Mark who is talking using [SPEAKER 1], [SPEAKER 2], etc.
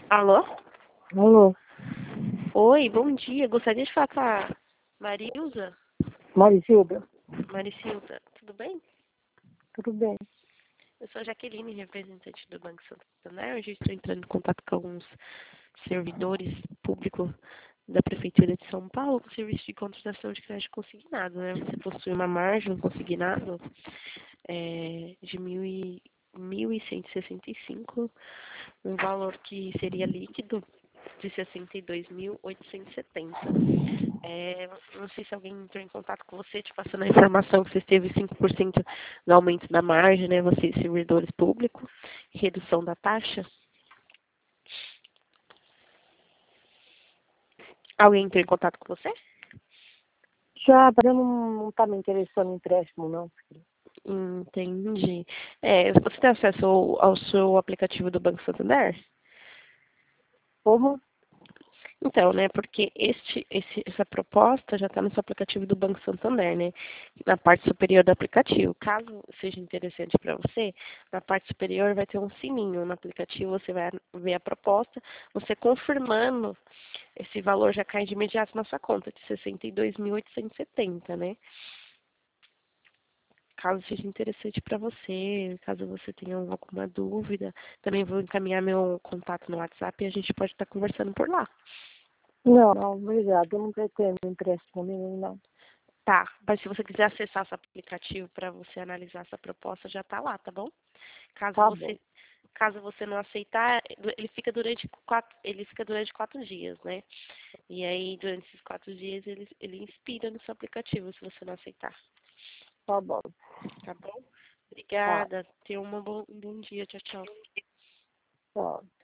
[SPEAKER 1] Alô?
[SPEAKER 2] Alô,
[SPEAKER 1] Oi, bom dia. Gostaria de falar com a Marilza?
[SPEAKER 2] Marisilda?
[SPEAKER 1] Maricilda, tudo bem?
[SPEAKER 2] Tudo bem?
[SPEAKER 1] Eu sou a Jaqueline, representante do Banco Santander. Hoje estou entrando em contato com alguns servidores públicos da Prefeitura de São Paulo com serviço de contratação de crédito consignado, né? Você possui uma margem consignado de 1.165, um valor que seria líquido de 62.870. Não sei se alguém entrou em contato com você, te passando a informação que você teve 5% no aumento da margem, né? Vocês, servidores públicos, redução da taxa. Alguém entrou em contato com você?
[SPEAKER 2] Já, mas eu não tá me interessando em empréstimo, não.
[SPEAKER 1] Entendi. Você tem acesso ao seu aplicativo do Banco Santander?
[SPEAKER 2] Como?
[SPEAKER 1] Então, né, porque essa proposta já está no seu aplicativo do Banco Santander, né, na parte superior do aplicativo. Caso seja interessante para você, na parte superior vai ter um sininho no aplicativo, você vai ver a proposta, você confirmando, esse valor já cai de imediato na sua conta, de 62.870, né. Caso seja interessante para você, caso você tenha alguma dúvida, também vou encaminhar meu contato no WhatsApp e a gente pode estar conversando por lá.
[SPEAKER 2] Não, não, obrigado. Eu não pretendo empréstimo nenhum, não.
[SPEAKER 1] Tá, mas se você quiser acessar esse aplicativo para você analisar essa proposta, já está lá, tá bom? Caso
[SPEAKER 2] Tá bom,
[SPEAKER 1] você, caso você não aceitar, ele fica durante 4 dias, né? E aí, durante esses 4 dias, ele inspira no seu aplicativo, se você não aceitar,
[SPEAKER 2] tá bom.
[SPEAKER 1] tá bom?
[SPEAKER 2] Tá,
[SPEAKER 1] Obrigada, tenha um bom dia, tchau, tchau.
[SPEAKER 2] tá.